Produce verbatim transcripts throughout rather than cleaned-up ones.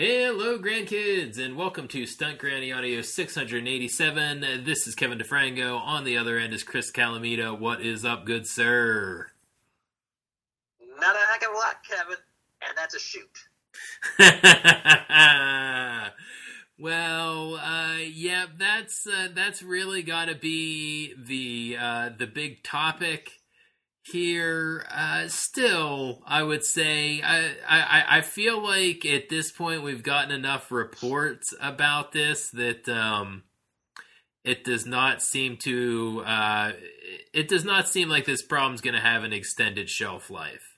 Hello, grandkids, and welcome to Stunt Granny Audio six eighty-seven. This is Kevin DeFranco. On the other end is Chris Calamita. What is up, good sir? Not a heck of a lot, Kevin, and that's a shoot. Well, uh, yeah, that's uh, that's really got to be the uh, the big topic here. Uh, still, I would say I, I I feel like at this point we've gotten enough reports about this that um, it does not seem to uh, it does not seem like this problem's going to have an extended shelf life.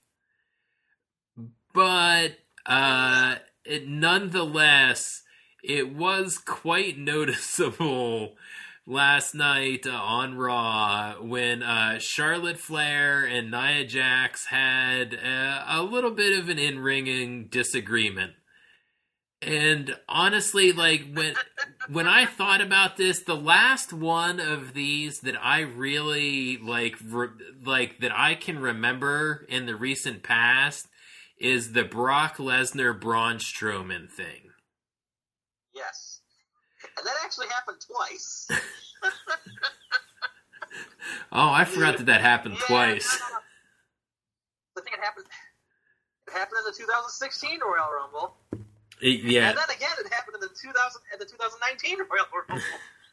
But uh, it, nonetheless, it was quite noticeable last night uh, on Raw when uh, Charlotte Flair and Nia Jax had uh, a little bit of an in-ringing disagreement. And honestly, like when when I thought about this, the last one of these that I really like, re- like that I can remember in the recent past is the Brock Lesnar Braun Strowman thing. Yes. And that actually happened twice. Oh, I forgot that that happened yeah, twice. No, no, no. I think it happened. It happened in the two thousand sixteen Royal Rumble. It, yeah. And then again, it happened in the two thousand and the twenty nineteen Royal Rumble.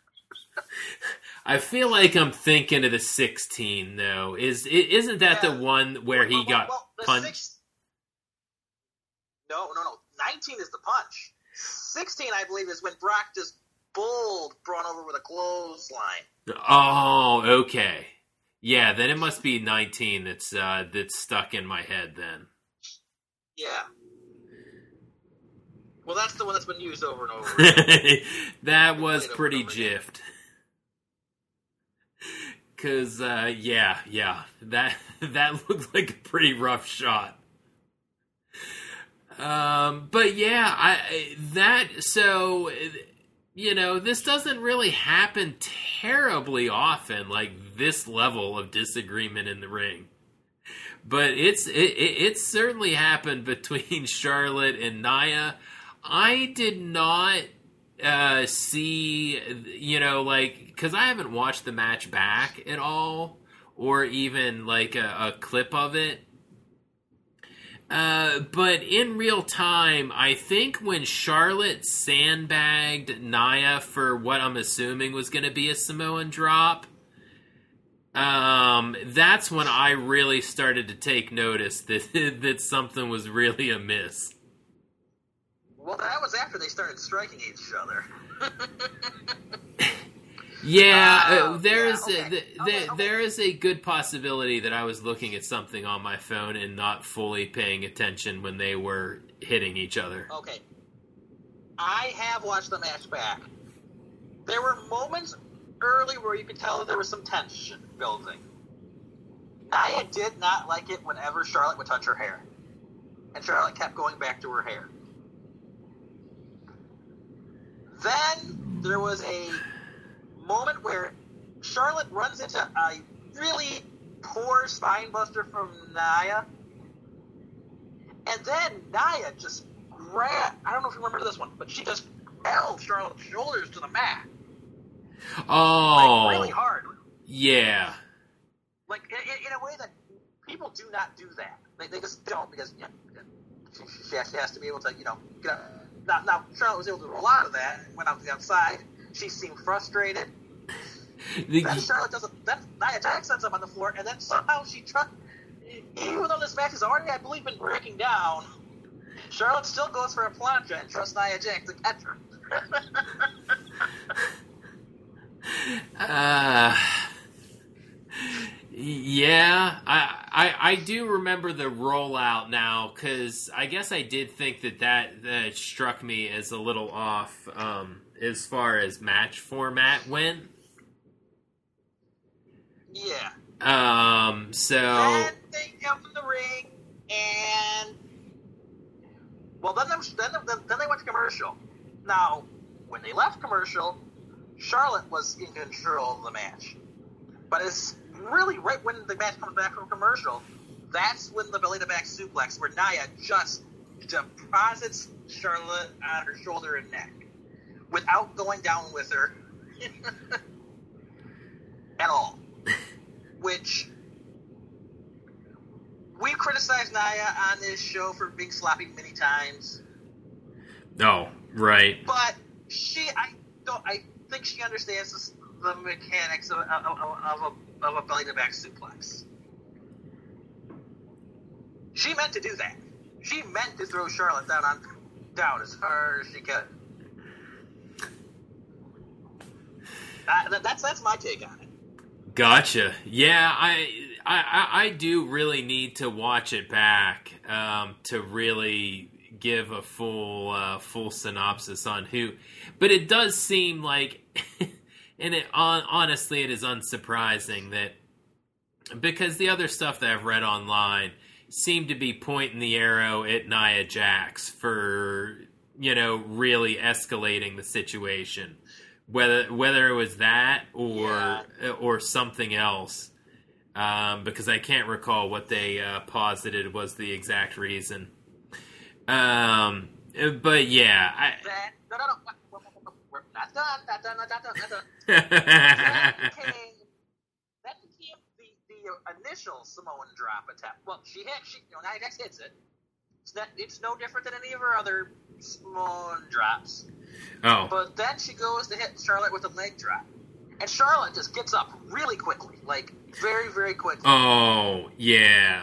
I feel like I'm thinking of the sixteen though. Is isn't that yeah. the one where he well, well, got well, punched? Six... No, no, no. nineteen is the punch. sixteen, I believe, is when Brock just bowled Braun over with a clothesline. Oh, okay. Yeah, then it must be nineteen that's uh, that's stuck in my head then. Yeah. Well, that's the one that's been used over and over again. That was pretty jiffed. Because, uh, yeah, yeah, that that looked like a pretty rough shot. Um, but yeah, I that so you know this doesn't really happen terribly often, like this level of disagreement in the ring. But it's it, it it's certainly happened between Charlotte and Nia. I did not uh, see you know like because I haven't watched the match back at all, or even like a, a clip of it. Uh, but in real time, I think when Charlotte sandbagged Nia for what I'm assuming was going to be a Samoan drop, um, that's when I really started to take notice that that something was really amiss. Well, that was after they started striking each other. Yeah, uh, uh, there yeah, is okay. a, the, okay, the, okay. there is a good possibility that I was looking at something on my phone and not fully paying attention when they were hitting each other. Okay. I have watched the match back. There were moments early where you could tell that there was some tension building. I did not like it whenever Charlotte would touch her hair. And Charlotte kept going back to her hair. Then there was a moment where Charlotte runs into a really poor spine buster from Nia. And then Nia just grabbed, I don't know if you remember this one, but she just held Charlotte's shoulders to the mat. Oh. Like, really hard. Yeah. Like, in, in a way that people do not do that. They, they just don't, because, you know, she, she has to be able to, you know, get up. Now, now, Charlotte was able to do a lot of that, went out to the outside. She seemed frustrated. The, Then Charlotte doesn't. Then Nia Jax sets up on the floor, and then somehow she tries. Even though this match has already, I believe, been breaking down, Charlotte still goes for a plancha and trusts Nia Jax to catch her. uh, yeah, I, I I do remember the rollout now, because I guess I did think that, that that struck me as a little off um, as far as match format went. Yeah. Um, so... Then they jump in the ring, and... Well, then, them, then, then, then they went to commercial. Now, when they left commercial, Charlotte was in control of the match. But it's really right when the match comes back from commercial, that's when the belly-to-back suplex, where Nia just deposits Charlotte on her shoulder and neck without going down with her at all. Which we've criticized Nia on this show for being sloppy many times. Oh, right. But she, I don't, I think she understands the, the mechanics of, of, of, a, of a belly to back suplex. She meant to do that. She meant to throw Charlotte down on down as hard as she could. Uh, that's that's my take on it. Gotcha. Yeah, I I I do really need to watch it back um, to really give a full uh, full synopsis on who, but it does seem like, and it on, honestly, it is unsurprising that because the other stuff that I've read online seemed to be pointing the arrow at Nia Jax for, you know, really escalating the situation, whether whether it was that or yeah. or something else, um, because I can't recall what they uh, posited was the exact reason. Um, but yeah, I. That, no, no, no, we're not done, not done, not done, not done. that became, that became the, the initial Samoan drop attempt. Well, she hit, she, you know, Nia Jax hits it. It's, not, it's no different than any of her other Samoan drops. Oh. But then she goes to hit Charlotte with a leg drop. And Charlotte just gets up really quickly, like, very, very quickly. Oh, yeah.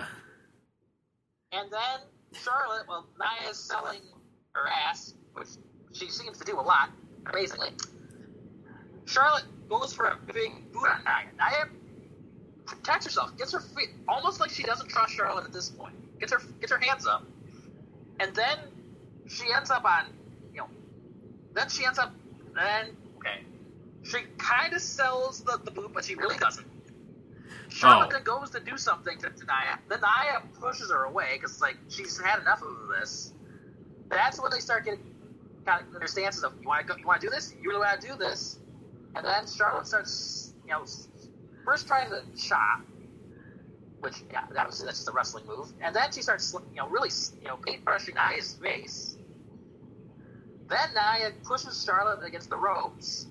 And then Charlotte, well, Nia's selling her ass, which she seems to do a lot, amazingly. Charlotte goes for a big boot on Nia. Nia protects herself, gets her feet, almost like she doesn't trust Charlotte at this point. Gets her gets her hands up. And then she ends up on, you know, then she ends up, then, okay. She kind of sells the, the boot, but she really doesn't. Charlotte Oh. then goes to do something to, to Nia. Then Nia pushes her away because it's like she's had enough of this. That's when they start getting kind of their stances of you want to you want to do this, you really want to do this, and then Charlotte starts you know first trying to chop, which yeah that was that's just a wrestling move, and then she starts you know really you know paint brushing Nia's face. Then Nia pushes Charlotte against the ropes.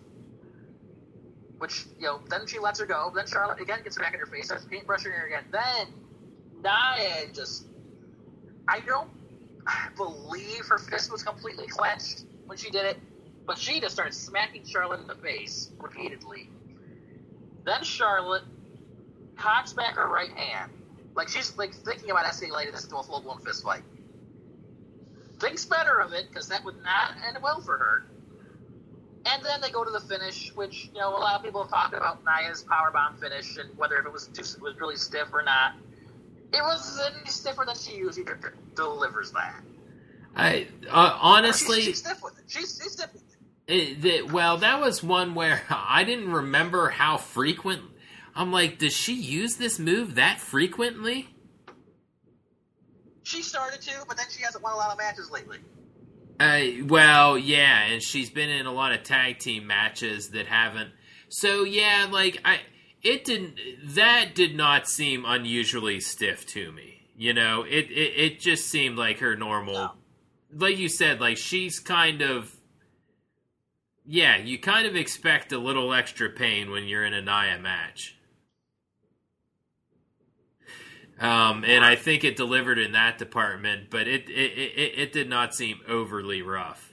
Which, you know, then she lets her go. Then Charlotte, again, gets back in her face, starts paintbrushing her again. Then Nia just... I don't believe her fist was completely clenched when she did it, but she just started smacking Charlotte in the face repeatedly. Then Charlotte cocks back her right hand. Like, she's, like, thinking about escalating this into a full-blown fist fight. Thinks better of it, because that would not end well for her. And then they go to the finish, which, you know, a lot of people have talked about Nia's powerbomb finish and whether if it was too, it was really stiff or not. It was any stiffer than she usually d- delivers that. I uh, honestly, she's, she's stiff with it. She's, she's stiff with it. it, the, well, that was one where I didn't remember how frequent. I'm like, does she use this move that frequently? She started to, but then she hasn't won a lot of matches lately. Uh, well, yeah, and she's been in a lot of tag team matches that haven't. So yeah, like I, it didn't. That did not seem unusually stiff to me. You know, it it, it just seemed like her normal. No. Like you said, like she's kind of. Yeah, you kind of expect a little extra pain when you're in a Nia match. Um, and I think it delivered in that department, but it it, it it did not seem overly rough.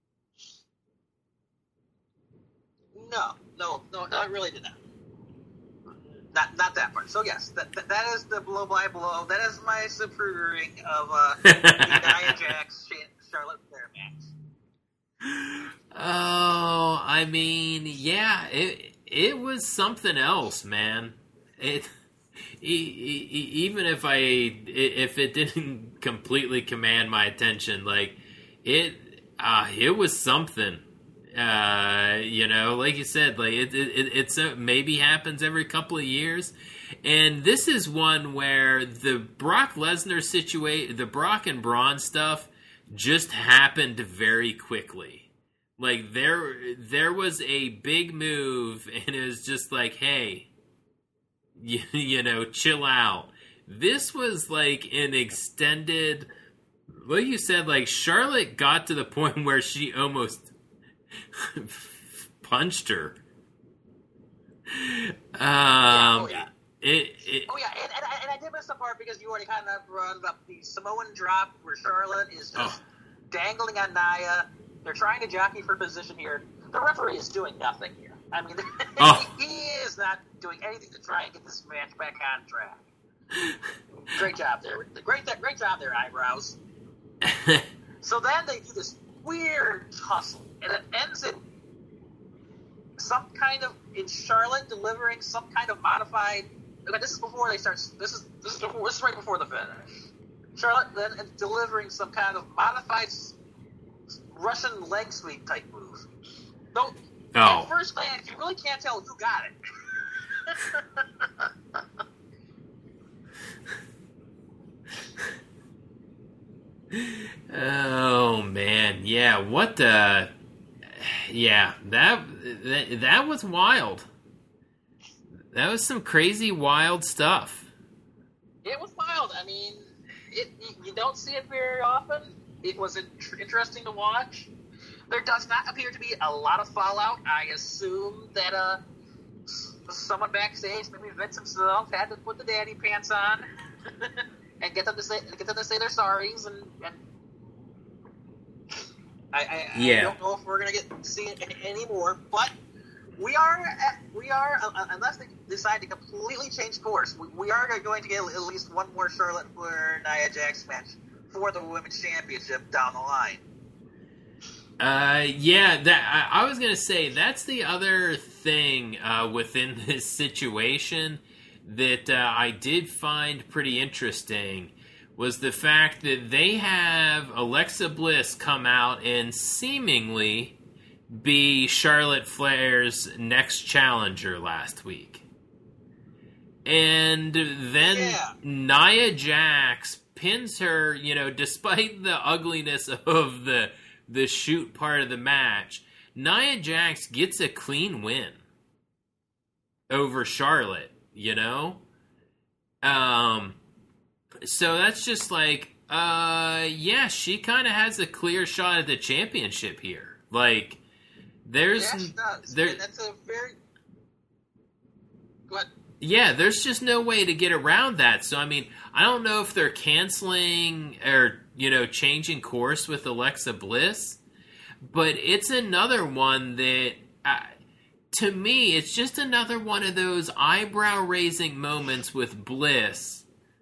No, no, no, no, it really did not. Not not that part. So yes, that that, that is the blow by blow. That is my subverting of uh, the Nia Jax Charlotte Flair match. Oh, I mean, yeah, it it was something else, man. It. E- e- even if I, if it didn't completely command my attention, like it, uh, it was something. Uh, you know, like you said, like it, it, it's a, maybe happens every couple of years, and this is one where the Brock Lesnar situation, the Brock and Braun stuff, just happened very quickly. Like there, there was a big move, and it was just like, hey. You, you know, chill out. This was like an extended Like you said, like Charlotte got to the point where she almost punched her. Um, yeah, oh yeah. It, it, oh yeah, and, and, I, and I did miss the part because you already kind of brought up the Samoan drop where Charlotte is just oh. dangling on Nia. They're trying to jockey for position here. The referee is doing nothing here. I mean, oh. he, he is not doing anything to try and get this match back on track. Great job there. Great, great job there, Eyebrows. So then they do this weird tussle, and it ends in some kind of in Charlotte delivering some kind of modified. Okay, this is before they start. This is this is before, this is right before the finish. Charlotte then delivering some kind of modified Russian leg sweep type move. So oh. at first glance, you really can't tell who got it. Oh man, yeah. What the? Yeah, that that that was wild. That was some crazy, wild stuff. It was wild. I mean, it, you don't see it very often. It was interesting to watch. There does not appear to be a lot of fallout. I assume that uh, someone backstage, maybe Vince himself, had to put the daddy pants on and get them to say get them to say their sorries. And, and I, I, yeah. I don't know if we're gonna get see it anymore, but. We are, we are, uh, unless they decide to completely change course, we, we are going to get at least one more Charlotte Flair Nia Jax match for the Women's Championship down the line. Uh, yeah, that I, I was gonna say that's the other thing uh, within this situation that uh, I did find pretty interesting was the fact that they have Alexa Bliss come out and seemingly be Charlotte Flair's next challenger last week. And then yeah. Nia Jax pins her, you know, despite the ugliness of the the shoot part of the match, Nia Jax gets a clean win over Charlotte, you know? Um so that's just like uh yeah, she kind of has a clear shot at the championship here. Like There's yeah, she does. there. That's a very. Go ahead. Yeah, there's just no way to get around that. So I mean, I don't know if they're canceling or you know changing course with Alexa Bliss, but it's another one that, uh, to me, it's just another one of those eyebrow raising moments with Bliss,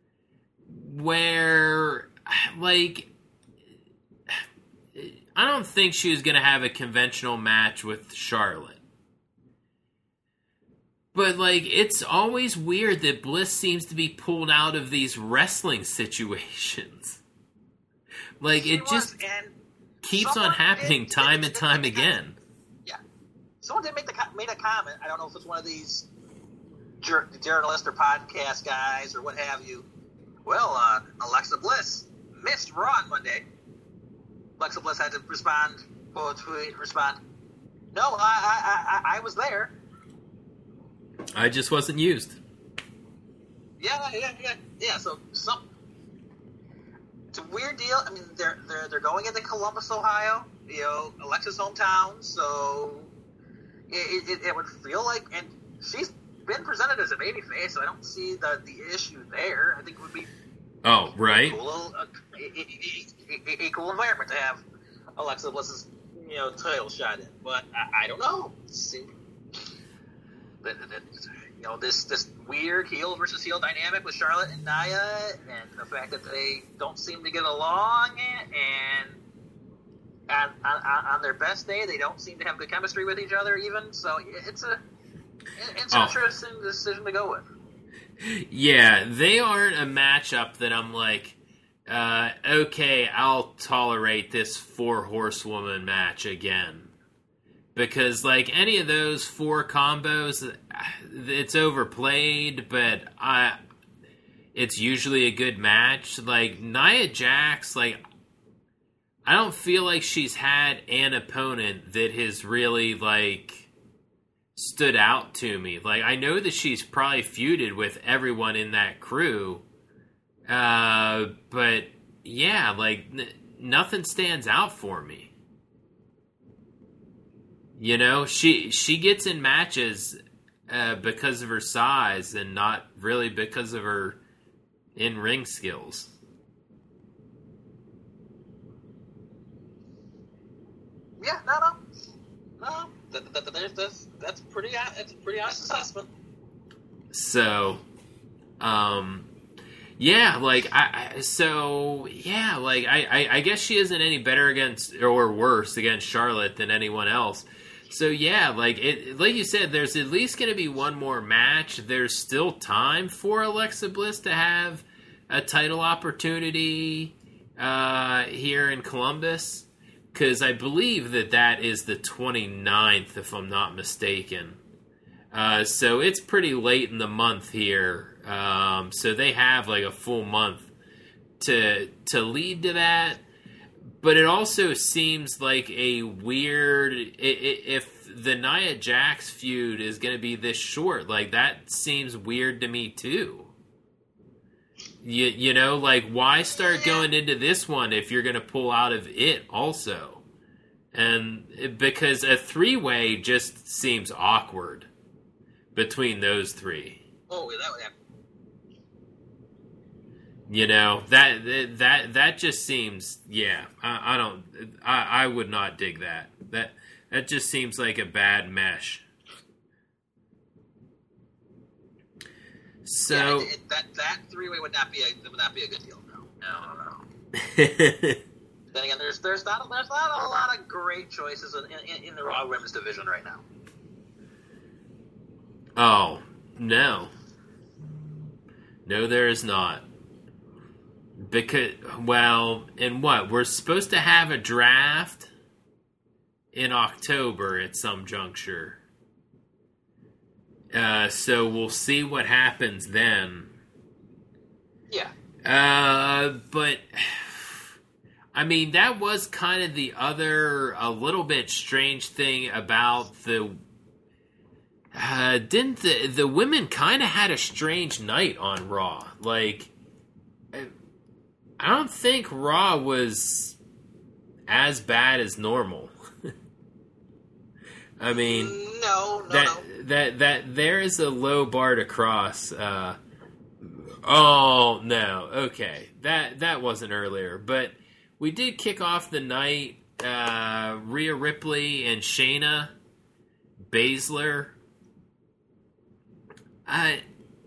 where like. I don't think she was going to have a conventional match with Charlotte. But, like, it's always weird that Bliss seems to be pulled out of these wrestling situations. Like, she it was, just and keeps on happening did, time did, did, and time again. Yeah. Someone did make the made a comment. I don't know if it's one of these jur- journalist or podcast guys or what have you. Well, uh, Alexa Bliss missed Raw on Monday. Alexa Bliss had to respond, or tweet, respond, no, I, I, I, I was there. I just wasn't used. Yeah, yeah, yeah, yeah. So some, it's a weird deal. I mean, they're they're they're going into Columbus, Ohio. You know, Alexa's hometown. So it, it, it would feel like, and she's been presented as a babyface, so I don't see the the issue there. I think it would be. Oh, right. A cool, uh, a, a, a, a cool environment to have Alexa Bliss's, you know, title shot in. But I, I don't know. See, but, you know, this this weird heel versus heel dynamic with Charlotte and Nia, and the fact that they don't seem to get along, and on, on, on their best day, they don't seem to have good chemistry with each other even. So it's a it's an oh. interesting decision to go with. Yeah, they aren't a matchup that I'm like, uh, okay, I'll tolerate this four horsewoman match again. Because, like, any of those four combos, it's overplayed, but I, it's usually a good match. Like, Nia Jax, like, I don't feel like she's had an opponent that has really, like, stood out to me. Like, I know that she's probably feuded with everyone in that crew, uh, but, yeah, like n- nothing stands out for me. You know, she she gets in matches uh, because of her size and not really because of her in-ring skills. Yeah, no, no, no. That, that, that, that's that's pretty. That's a pretty honest assessment. So, um, yeah, like I, I so yeah, like I, I, I guess she isn't any better against or worse against Charlotte than anyone else. So yeah, like it, like you said, there's at least going to be one more match. There's still time for Alexa Bliss to have a title opportunity uh, here in Columbus, because I believe that that is the twenty-ninth, if I'm not mistaken. Uh, so it's pretty late in the month here. Um, so they have like a full month to to lead to that. But it also seems like a weird... If the Nia Jax feud is going to be this short, like that seems weird to me too. You, you know, like why start going into this one if you're going to pull out of it also? And it, because a three-way just seems awkward between those three. Oh, that would happen. You know, that that that just seems, yeah, I, I don't, I, I would not dig that. That that just seems like a bad mesh. So yeah, it, it, that that three way would not be a would not be a good deal. No, no, no. no. Then again, there's there's not there's not a lot of great choices in in, in the Raw Women's division right now. Oh no, no, there is not. Because, well, and what? We're supposed to have a draft in October at some juncture. Uh, so we'll see what happens then. Yeah. Uh, but, I mean, that was kind of the other, a little bit strange thing about the... Uh, didn't the, the women kind of had a strange night on Raw? Like... I don't think Raw was as bad as normal. I mean, no, no, that no. that that there is a low bar to cross. Uh, oh no, okay, that that wasn't earlier, but we did kick off the night. Uh, Rhea Ripley and Shayna Baszler. I.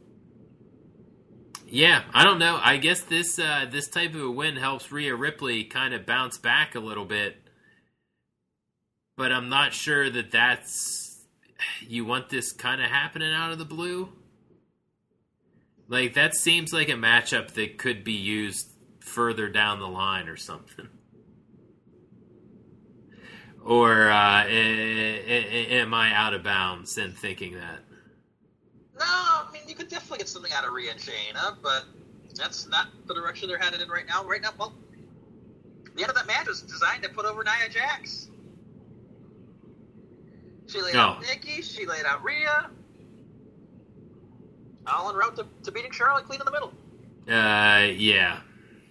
Yeah, I don't know. I guess this uh, this type of a win helps Rhea Ripley kind of bounce back a little bit. But I'm not sure that that's... You want this kind of happening out of the blue? Like, that seems like a matchup that could be used further down the line or something. Or uh, am I out of bounds in thinking that? No, I mean, you could definitely get something out of Rhea and Shayna, but that's not the direction they're headed in right now. Right now, well, the end of that match was designed to put over Nia Jax. She laid oh. out Nikki, she laid out Rhea, all en route to, to beating Charlotte clean in the middle. Uh, yeah.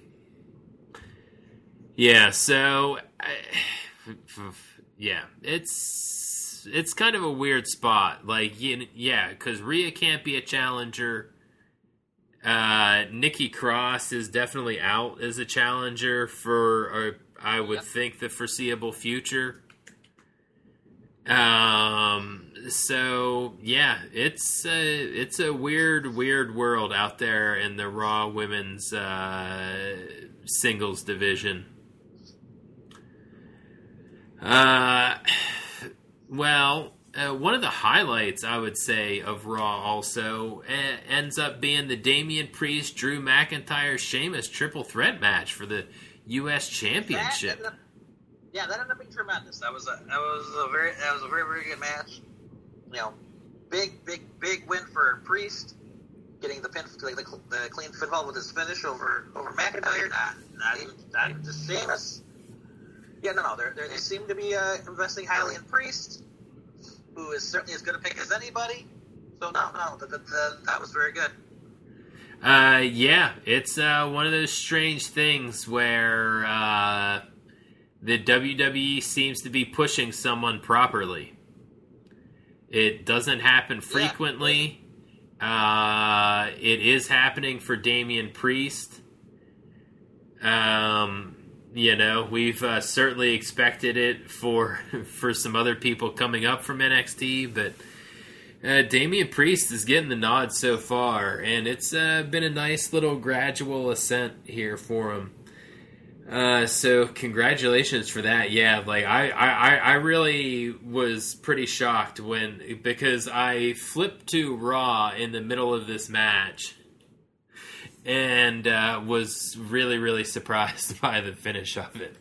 Yeah, so, I, yeah, it's... It's kind of a weird spot. Like, yeah, because Rhea can't be a challenger. Uh, Nikki Cross is definitely out as a challenger for, or I would yep. think, the foreseeable future. Um. So yeah, it's a, it's a weird, weird world out there in the Raw Women's uh, singles division. Uh. Well, uh, one of the highlights, I would say, of Raw also uh, ends up being the Damian Priest, Drew McIntyre, Sheamus triple threat match for the U S Championship. That up, yeah, that ended up being tremendous. That was a that was a very that was a very very good match. You know, big big big win for Priest, getting the pin the, the, the clean pinfall with his finish over over McIntyre. Not not even not even just Sheamus. Yeah, no, no, they're, they're, they seem to be uh, investing highly in Priest, who is certainly as good a pick as anybody. So, no, no, the, the, the, that was very good. Uh, yeah, it's uh, one of those strange things where uh, the W W E seems to be pushing someone properly. It doesn't happen frequently. Yeah. Uh, it is happening for Damian Priest. Um, you know, we've uh, certainly expected it for for some other people coming up from N X T, but uh, Damian Priest is getting the nod so far, and it's uh, been a nice little gradual ascent here for him. Uh, so congratulations for that. Yeah, like I, I, I really was pretty shocked when because I flipped to Raw in the middle of this match and uh, was really, really surprised by the finish of it.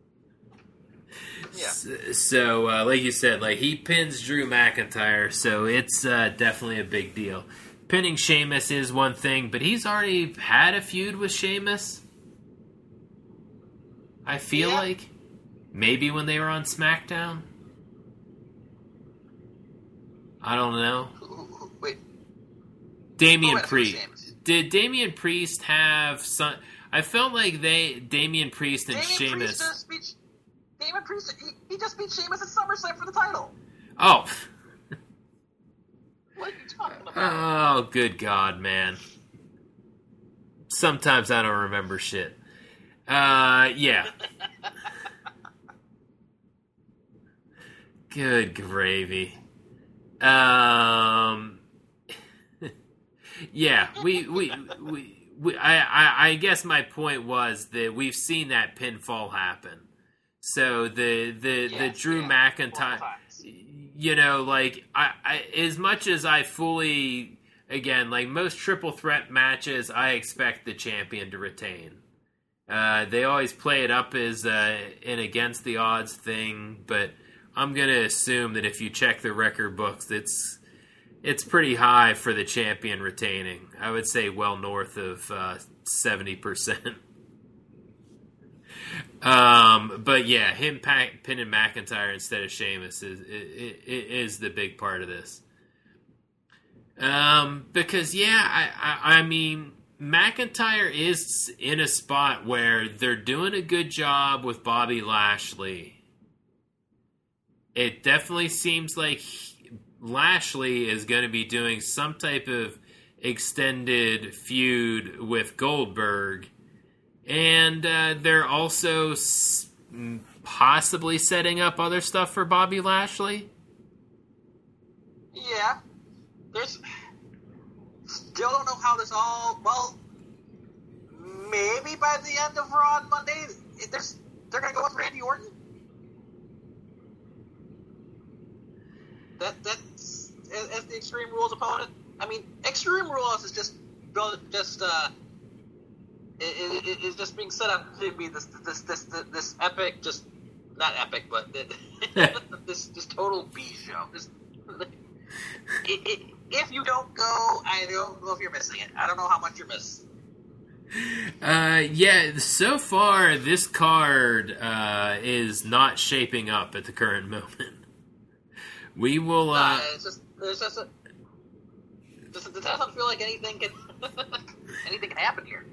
Yeah. So, so uh, like you said, like he pins Drew McIntyre, so it's uh, definitely a big deal. Pinning Sheamus is one thing, but he's already had a feud with Sheamus. I feel yeah. like maybe when they were on SmackDown. I don't know. Wait. Damian Priest. Did Damian Priest have some? I felt like they Damian Priest and Damian Sheamus. Priest just beat, Damian Priest. He, he just beat Sheamus at SummerSlam for the title. Oh. What are you talking about? Oh, good God, man. Sometimes I don't remember shit. Uh, yeah. Good gravy. Um, yeah, we, we, we, we I, I, I guess my point was that we've seen that pinfall happen. So the, the, yes, the Drew yeah, McIntyre, you know, like, I, I, as much as I fully, again, like most triple threat matches, I expect the champion to retain. Uh, they always play it up as uh, an against the odds thing, but I'm going to assume that if you check the record books, it's it's pretty high for the champion retaining. I would say well north of uh, seventy percent. um, but yeah, him pack, pinning McIntyre instead of Sheamus is, is, is the big part of this. Um, because, yeah, I, I, I mean... McIntyre is in a spot where they're doing a good job with Bobby Lashley. It definitely seems like Lashley is going to be doing some type of extended feud with Goldberg. And uh, they're also s- possibly setting up other stuff for Bobby Lashley. Yeah. There's... Still don't know how this all... Well, maybe by the end of Raw on Monday, they're, they're going to go with Randy Orton. That That's as, as the Extreme Rules opponent. I mean, Extreme Rules is just just uh, it, it, it's just being set up to be this this this this, this epic, just not epic, but this this total B show. This, it, it, if you don't go, I don't know if you're missing it. I don't know how much you're missing. Uh, yeah, so far this card uh, is not shaping up at the current moment. We will. Uh, uh, it's just, it's just, a, just, it doesn't feel like anything can, anything can happen here.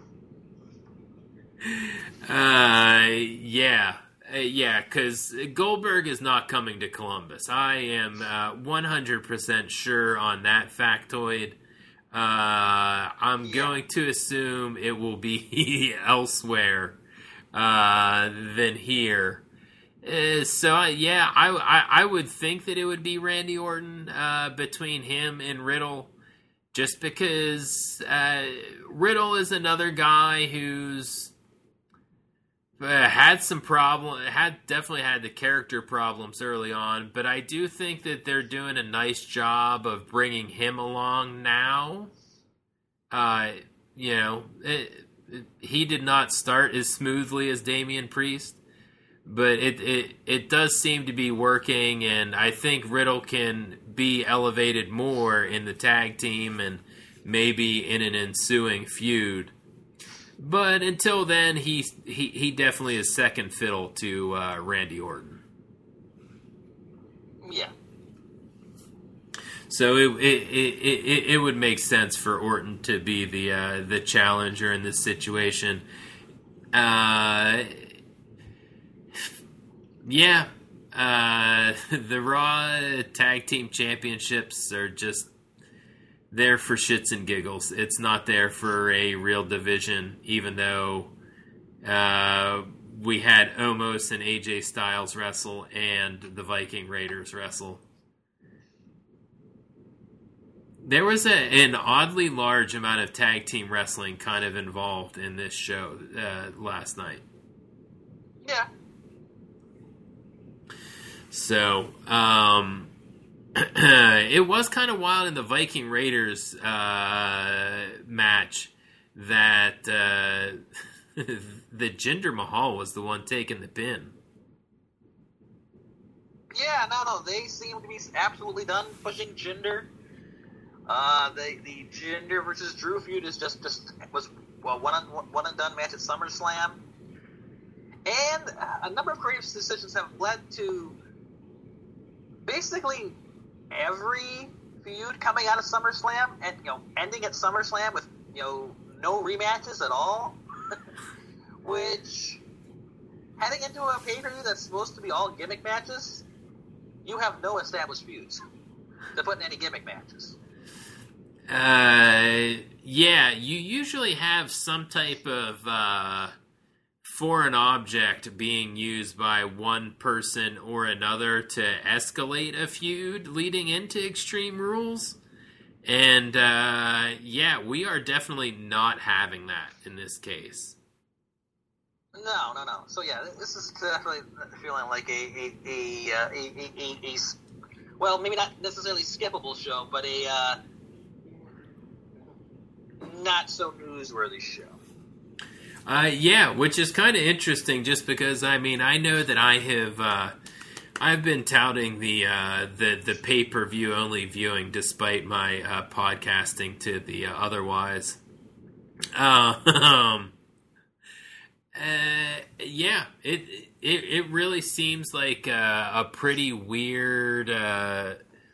Uh, yeah. Uh, yeah, because Goldberg is not coming to Columbus. I am uh, one hundred percent sure on that factoid. Uh, I'm yeah. going to assume it will be elsewhere uh, than here. Uh, so, uh, yeah, I, I, I would think that it would be Randy Orton uh, between him and Riddle, just because uh, Riddle is another guy who's Uh, had some problem, had definitely had the character problems early on, but I do think that they're doing a nice job of bringing him along now. Uh, you know, it, it, he did not start as smoothly as Damian Priest, but it, it it does seem to be working, and I think Riddle can be elevated more in the tag team and maybe in an ensuing feud. But until then, he he, he definitely is second fiddle to uh, Randy Orton. Yeah. So it it, it, it it would make sense for Orton to be the uh, the challenger in this situation. Uh, yeah, uh, the Raw Tag Team Championships are just there for shits and giggles. It's not there for a real division, even though uh, we had Omos and A J Styles wrestle and the Viking Raiders wrestle. There was a, an oddly large amount of tag team wrestling kind of involved in this show uh, last night. Yeah. So, um, it was kind of wild in the Viking Raiders uh, match that uh, the Jinder Mahal was the one taking the pin. Yeah, no, no, they seem to be absolutely done pushing Jinder. Uh, the the Jinder versus Drew feud is just, just was well one and one and done match at SummerSlam, and a number of creative decisions have led to basically every feud coming out of SummerSlam and you know ending at SummerSlam with you know no rematches at all, which heading into a pay-per-view that's supposed to be all gimmick matches, you have no established feuds to put in any gimmick matches. Uh, yeah, you usually have some type of uh, foreign object being used by one person or another to escalate a feud leading into Extreme Rules. And, uh, yeah, we are definitely not having that in this case. No, no, no. So, yeah, this is definitely feeling like a, a, a, uh, a, a, a, a well, maybe not necessarily skippable show, but a, uh, not so newsworthy show. Uh, yeah, which is kind of interesting just because, I mean, I know that I have, uh, I've been touting the, uh, the, the pay-per-view only viewing despite my, uh, podcasting to the uh, otherwise. Uh, um, uh, yeah, it, it, it really seems like uh, a pretty weird, uh,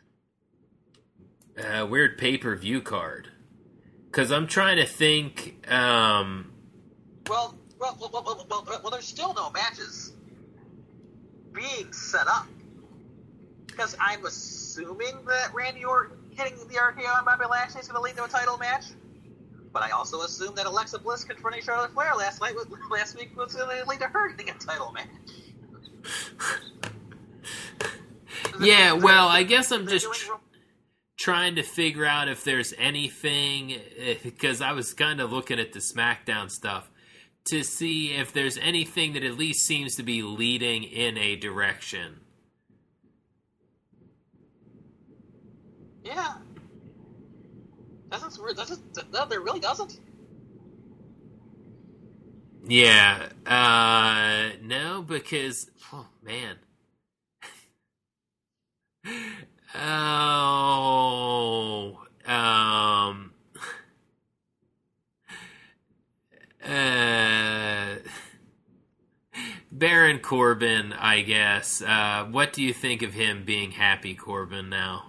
uh, weird pay-per-view card. Because I'm trying to think. Um, well, well, well, well, well, well, well, there's still no matches being set up. Because I'm assuming that Randy Orton hitting the R K O on Bobby Lashley is going to lead to a title match. But I also assume that Alexa Bliss confronting Charlotte Flair last night, last week, was going to lead to her getting a title match. Yeah, well, I guess I'm just tr- trying to figure out if there's anything, because I was kind of looking at the SmackDown stuff, to see if there's anything that at least seems to be leading in a direction. Yeah. Doesn't, doesn't, no, there really doesn't. Yeah. Uh, no, because, oh, man. Oh, um, uh, Baron Corbin, I guess. Uh, what do you think of him being Happy Corbin now?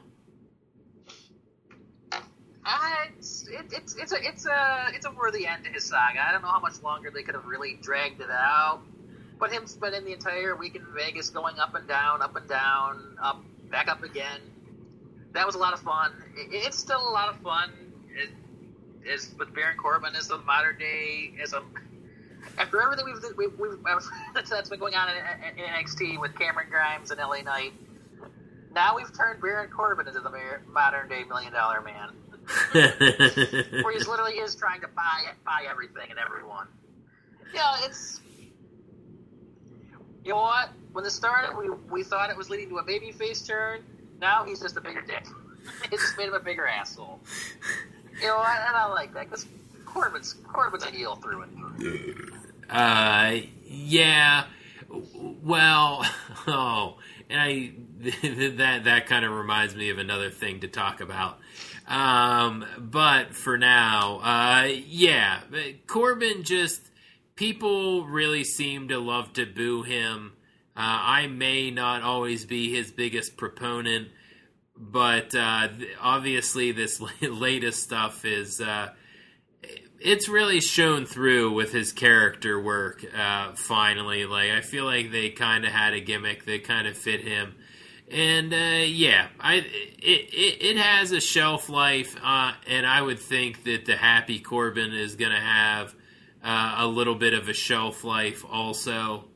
Uh, it's it, it's it's a it's a it's a worthy end to his saga. I don't know how much longer they could have really dragged it out, but him spending the entire week in Vegas, going up and down, up and down, up, back up again. That was a lot of fun. It, it's still a lot of fun. It, is with Baron Corbin as a modern day as a after everything we've we've, we've that's been going on in, in N X T with Cameron Grimes and L A Knight. Now we've turned Baron Corbin into the modern day million dollar man. Where he literally is trying to buy buy everything and everyone. Yeah, it's you know what? When this started, we we thought it was leading to a babyface turn. Now he's just a bigger dick. It just made him a bigger asshole. You know what? And I like that because Corbin's Corbin's a heel through and through. Uh, yeah. Well, oh, and I that that kind of reminds me of another thing to talk about. Um, but for now, uh, yeah, Corbin just, people really seem to love to boo him. Uh, I may not always be his biggest proponent, but uh, obviously this latest stuff is uh, it's really shown through with his character work. Uh, finally, like I feel like they kind of had a gimmick that kind of fit him. And uh, yeah, I it, it it has a shelf life, uh, and I would think that the Happy Corbin is going to have uh, a little bit of a shelf life also.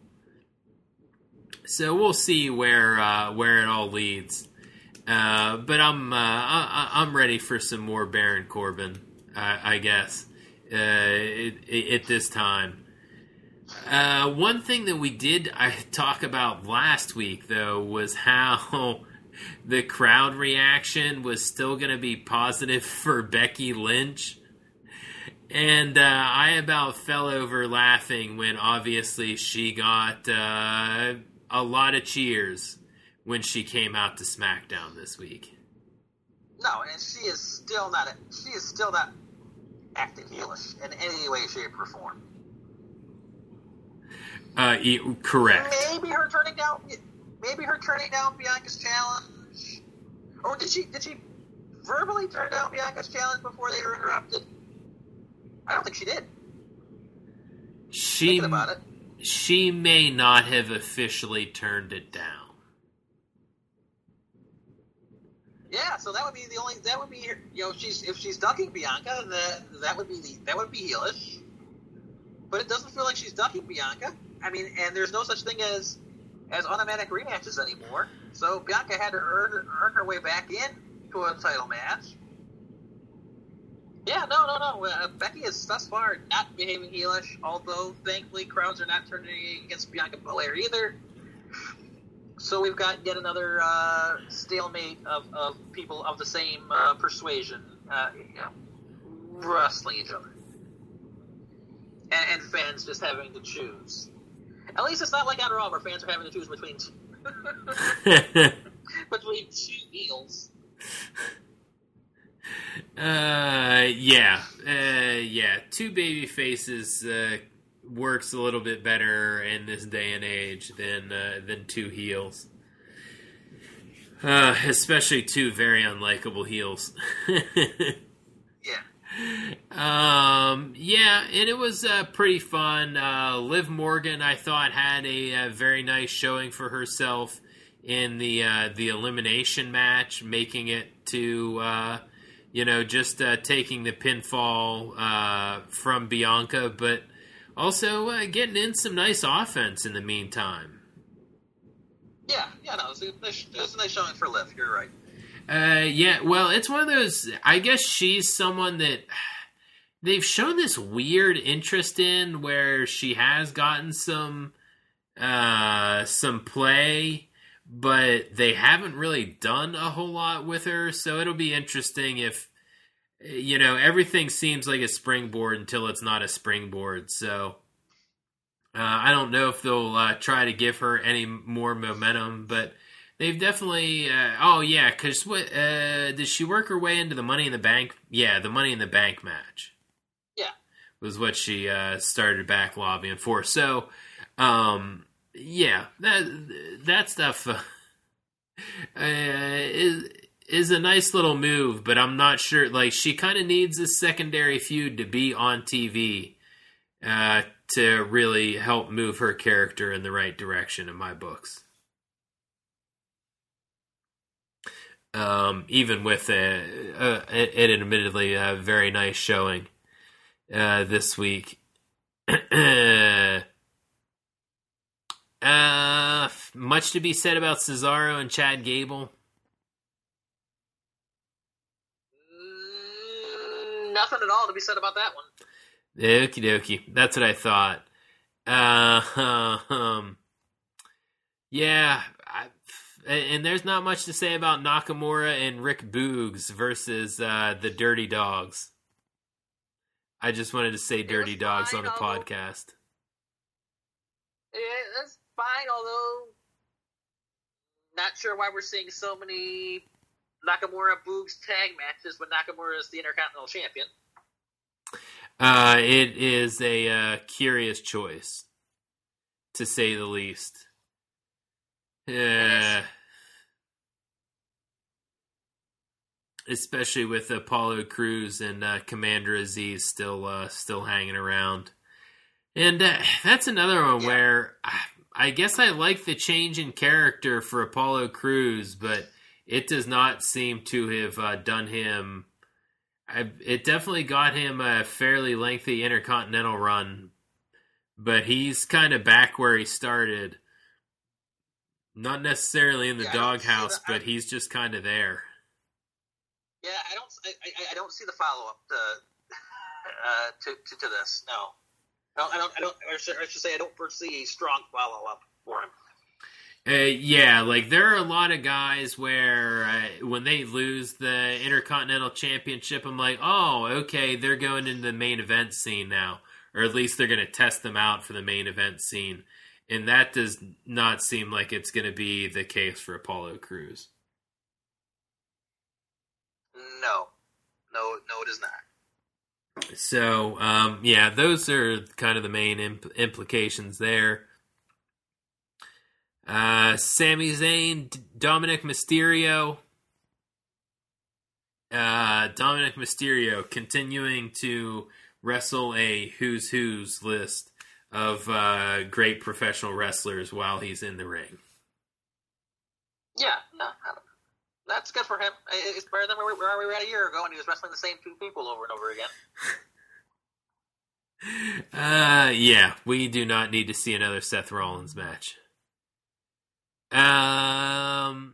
So we'll see where uh, where it all leads. Uh, but I'm uh, I, I'm ready for some more Baron Corbin, I, I guess, uh, it, it, at this time. Uh, one thing that we did I talk about last week, though, was how the crowd reaction was still going to be positive for Becky Lynch. And uh, I about fell over laughing when obviously she got uh, a lot of cheers when she came out to SmackDown this week. No, and she is still not she is still not acting heelish in any way, shape, or form. Uh, correct. Maybe her turning down, maybe her turning down Bianca's challenge, or did she did she verbally turn down Bianca's challenge before they were interrupted? I don't think she did. She Thinking about it, she may not have officially turned it down. Yeah, so that would be the only that would be her, you know she's if she's ducking Bianca, that that would be the, that would be heelish. But it doesn't feel like she's ducking Bianca. I mean, and there's no such thing as as automatic rematches anymore. So Bianca had to earn, earn her way back in to a title match. Yeah, no, no, no. Uh, Becky is thus far not behaving heelish, although thankfully crowds are not turning against Bianca Belair either. So we've got yet another uh, stalemate of, of people of the same uh, persuasion, uh, you know, wrestling each other. And, and fans just having to choose. At least it's not like on Raw where fans are having to choose between two, between two heels. Uh, yeah, uh, yeah. Two baby faces uh, works a little bit better in this day and age than uh, than two heels. Uh, especially two very unlikable heels. Yeah. Um, yeah, and it was uh, pretty fun. Uh, Liv Morgan, I thought, had a, a very nice showing for herself in the uh, the elimination match, making it to, uh, you know, just uh, taking the pinfall uh, from Bianca, but also uh, getting in some nice offense in the meantime. Yeah, yeah, no, it was a nice, it was a nice showing for Liv, you're right. Uh, yeah, well, it's one of those, I guess she's someone that they've shown this weird interest in where she has gotten some, uh, some play, but they haven't really done a whole lot with her, so it'll be interesting if, you know, everything seems like a springboard until it's not a springboard, so uh, I don't know if they'll uh, try to give her any more momentum, but they've definitely, uh, oh yeah, because what, uh, did she work her way into the Money in the Bank? Yeah, the Money in the Bank match. Yeah. Was what she uh, started back lobbying for. So, um, yeah, that that stuff uh, uh, is, is a nice little move, but I'm not sure, like, she kind of needs a secondary feud to be on T V uh, to really help move her character in the right direction in my books. Um, even with a, a, an admittedly a very nice showing uh, this week. uh, much to be said about Cesaro and Chad Gable. Mm, nothing at all to be said about that one. Okie dokie. That's what I thought. Uh, um, yeah, I, and there's not much to say about Nakamura and Rick Boogs versus uh, the Dirty Dogs. I just wanted to say Dirty Dogs fine, on the although, podcast. Yeah, that's fine, although not sure why we're seeing so many Nakamura Boogs tag matches when Nakamura is the Intercontinental Champion. Uh, it is a uh, curious choice, to say the least. Uh, especially with Apollo Crews and uh, Commander Aziz still uh, still hanging around. And uh, that's another one yeah. where I guess I like the change in character for Apollo Crews, but it does not seem to have uh, done him. I, it definitely got him a fairly lengthy Intercontinental run, but he's kind of back where he started. Not necessarily in the yeah, doghouse, but he's just kind of there. Yeah, I don't. I, I, I don't see the follow up to, uh, to, to to this. No, I don't. I don't. I, don't I, should, I should say I don't foresee a strong follow up for him. Uh, yeah, like there are a lot of guys where uh, when they lose the Intercontinental Championship, I'm like, oh, okay, they're going into the main event scene now, or at least they're going to test them out for the main event scene, and that does not seem like it's going to be the case for Apollo Crews. No, no, no, it is not. So, um, yeah, those are kind of the main imp- implications there. Uh, Sami Zayn, D- Dominic Mysterio. Uh, Dominic Mysterio continuing to wrestle a who's who's list of uh, great professional wrestlers while he's in the ring. Yeah, no, that's good for him. It's better than where we were at a year ago when he was wrestling the same two people over and over again. uh, yeah, we do not need to see another Seth Rollins match. Um,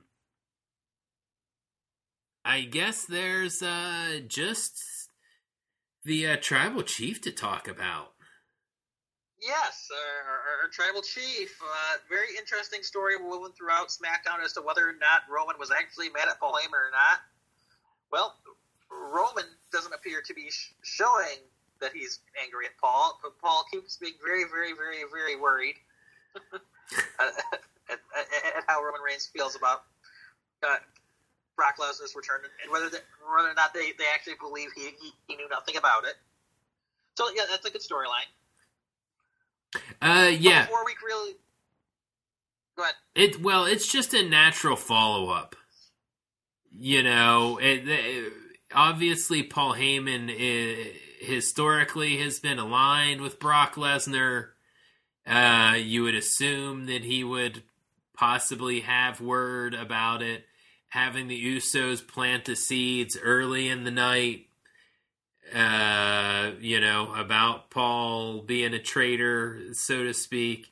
I guess there's uh, just the uh, Tribal Chief to talk about. Yes, our, our, our Tribal Chief. Uh, very interesting story woven throughout SmackDown as to whether or not Roman was actually mad at Paul Heyman or not. Well, Roman doesn't appear to be sh- showing that he's angry at Paul, but Paul keeps being very, very, very, very worried. uh, At, at, at how Roman Reigns feels about uh, Brock Lesnar's return, and whether they, whether or not they, they actually believe he, he he knew nothing about it. So yeah, that's a good storyline. Uh, yeah. But before we really go ahead. It well, it's just a natural follow up. You know, it, it, obviously Paul Heyman is, historically has been aligned with Brock Lesnar. Uh, you would assume that he would possibly have word about it, having the Usos plant the seeds early in the night, uh, you know, about Paul being a traitor, so to speak.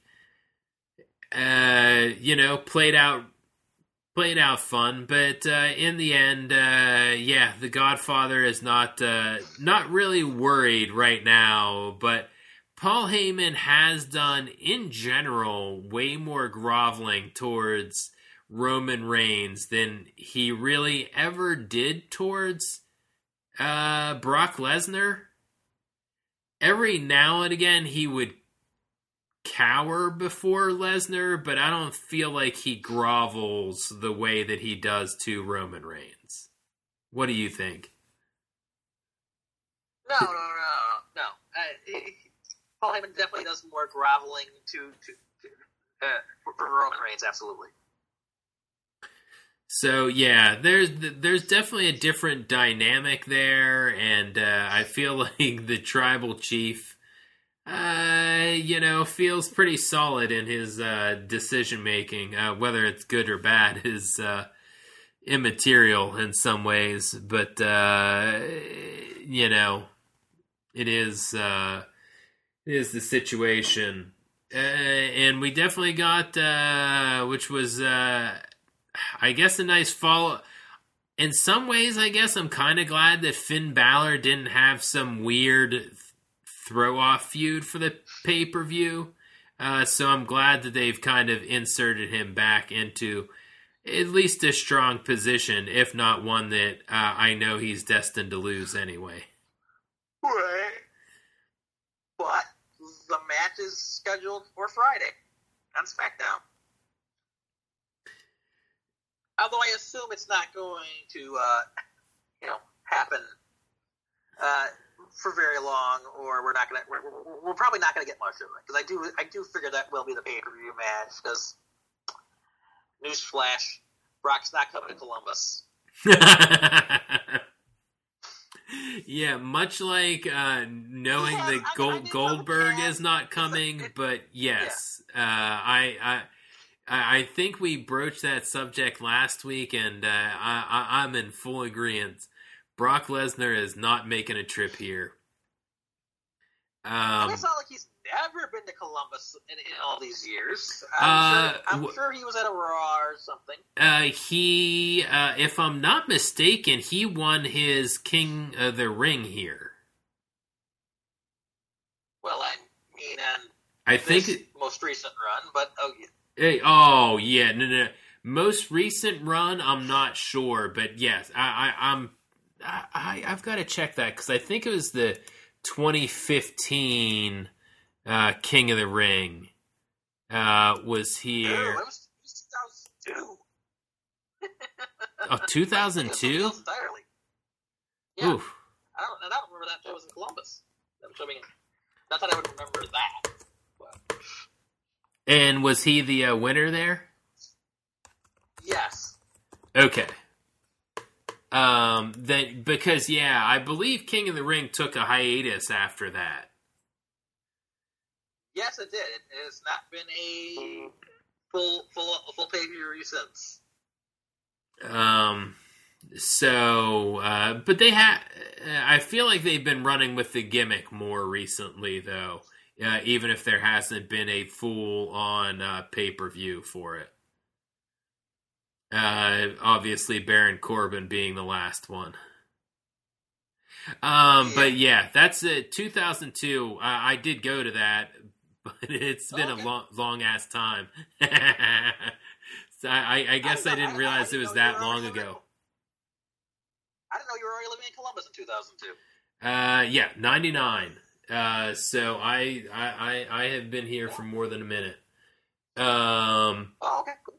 Uh, you know, played out, played out fun, but uh, in the end, uh, yeah, the Godfather is not, uh, not really worried right now, but Paul Heyman has done, in general, way more groveling towards Roman Reigns than he really ever did towards uh, Brock Lesnar. Every now and again, he would cower before Lesnar, but I don't feel like he grovels the way that he does to Roman Reigns. What do you think? No, no, no, no. Uh, Paul Heyman definitely does more groveling to, to, to uh, for Roman Reigns, absolutely. So yeah, there's there's definitely a different dynamic there, and uh, I feel like the Tribal Chief, uh, you know, feels pretty solid in his uh, decision making. Uh, whether it's good or bad is uh, immaterial in some ways, but uh, you know, it is. Uh, is the situation. Uh, and we definitely got, uh, which was, uh, I guess, a nice follow. In some ways, I guess I'm kind of glad that Finn Balor didn't have some weird th- throw-off feud for the pay-per-view. Uh, so I'm glad that they've kind of inserted him back into at least a strong position, if not one that uh, I know he's destined to lose anyway. Right. But the match is scheduled for Friday on SmackDown. Although I assume it's not going to, uh, you know, happen uh, for very long, or we're not going to. We're, we're probably not going to get much of it, because I do, I do figure that will be the pay-per-view match. Because newsflash, Brock's not coming to Columbus. Yeah, much like uh, knowing Yeah, that I, I Gold, did Goldberg look at- is not coming, but yes, uh, I, I I I think we broached that subject last week, and uh, I, I, I'm in full agreement. Brock Lesnar is not making a trip here. And Um, it's not like he's never been to Columbus in, in all these years. I'm, Uh, sure, I'm w- sure he was at a Raw or something. uh, he, uh, if I'm not mistaken, he won his King of the Ring here. Well, I mean, and I this think. most recent run, but oh, yeah. Hey, oh yeah, no, no. Most recent run, I'm not sure, but yes, I, I I'm, I, I I've got to check that because I think it was the twenty fifteen uh, King of the Ring uh, was No, here. it was two thousand two. Oh, two thousand It was something two. else entirely. Yeah, Oof. I don't, and I don't remember that show was in Columbus. I mean, not that I would remember that. But And was he the uh, winner there? yes. Okay. Um. Then because yeah, I believe King of the Ring took a hiatus after that. Yes, it did. It has not been a full full full pay per view since. Um. So, uh, but they had. I feel like they've been running with the gimmick more recently, though. Uh, even if there hasn't been a full on uh, pay per view for it. Uh, obviously, Baron Corbin being the last one. Um, Yeah. but yeah, that's it. two thousand two. Uh, I did go to that, but it's been Okay. a long, long ass time. So I, I guess I, I didn't know- didn't I- realize I it didn't was know you that were long already ago. I didn't know you were already living in Columbus in two thousand two. Uh, yeah, ninety-nine. Uh, so I, I, I, I have been here for more than a minute. Um, Oh, okay, cool.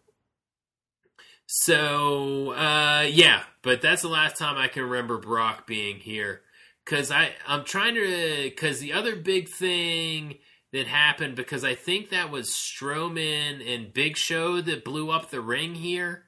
so, uh, yeah, but that's the last time I can remember Brock being here. Cause I, I'm trying to, cause the other big thing that happened, because I think that was Strowman and Big Show that blew up the ring here